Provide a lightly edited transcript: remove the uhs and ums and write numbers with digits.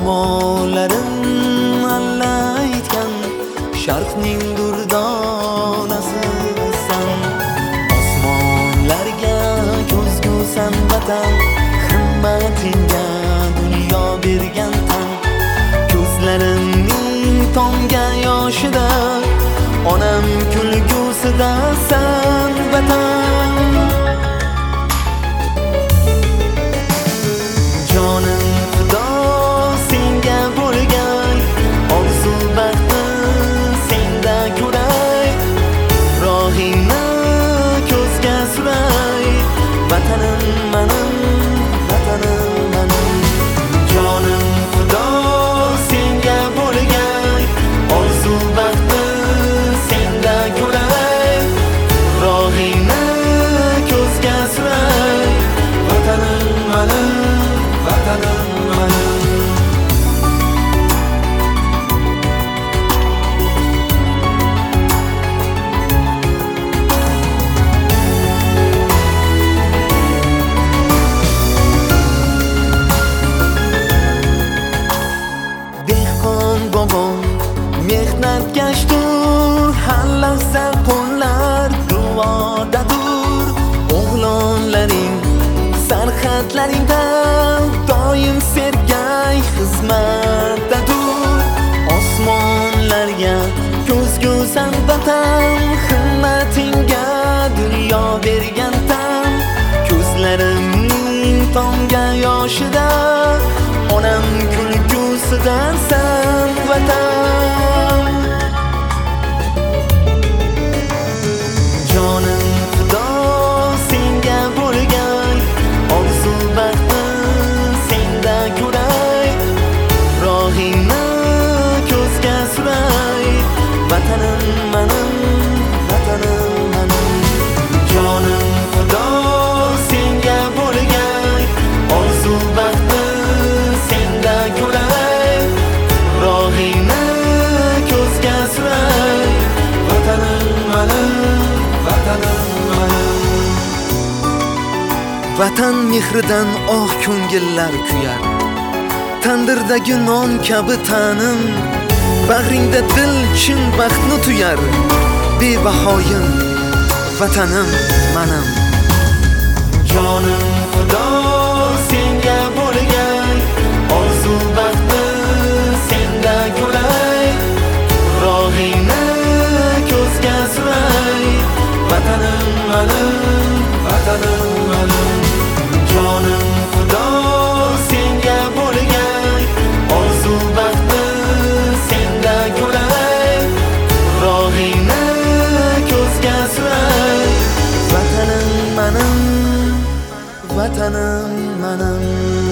Osmonlarim alla aytgan sharqning durdonasisan. Osmonlarga ko'zgusan vatan, himmatingga dunyo bergan tan. Ko'zlarimning tomga yoshida onam kulgusidasan vatan. Jonim xudo senga bo'lgan orzu baxtni senda ko'ray. Rohingni ko'zga suray, vatanim mening, vatanim mening. Jonim xudo senga bo'lgan orzu baxtni senda ko'ray. Rohingni ko'zga suray, vatanim mening, vatanim mening. Dehqon bobom mehnatgashdur, har lahza qo'llar duodadur. O'g'lonlaring sarhadlaringda doim sergay xizmatdadur. Osmonlarga ko'zgusan vatan, himmatingga dunyo bergan tan. Ko'zlarimning tomga yoshida onam kulgusidansan vatan. Jonim xudo senga bo'lgan orzu baxtni senda ko'ray. Rohingni ko'zga suray, vatanim mening, vatanim mening. Jonim xudo senga bo'lgan orzu baxtni senda ko'ray. Rohingni ko'zga suray, vatanim mening, vatanim mening. Vatan mehridan oh ko'ngillar kuyar, tandirdagi non kabi tanim. Bag'ringda dil chin baxtni tuyar, bebahoyim vatanim mening. Jonim xudo senga bo'lgan orzu baxtni senda ko'ray. Rohingni ko'zga suray, vatanim mening, vatanim mening. Jonim xudo senga bo'lgan orzu baxtni senda ko'ray. Rohingni ko'zga suray, vatanim mening, vatanim mening.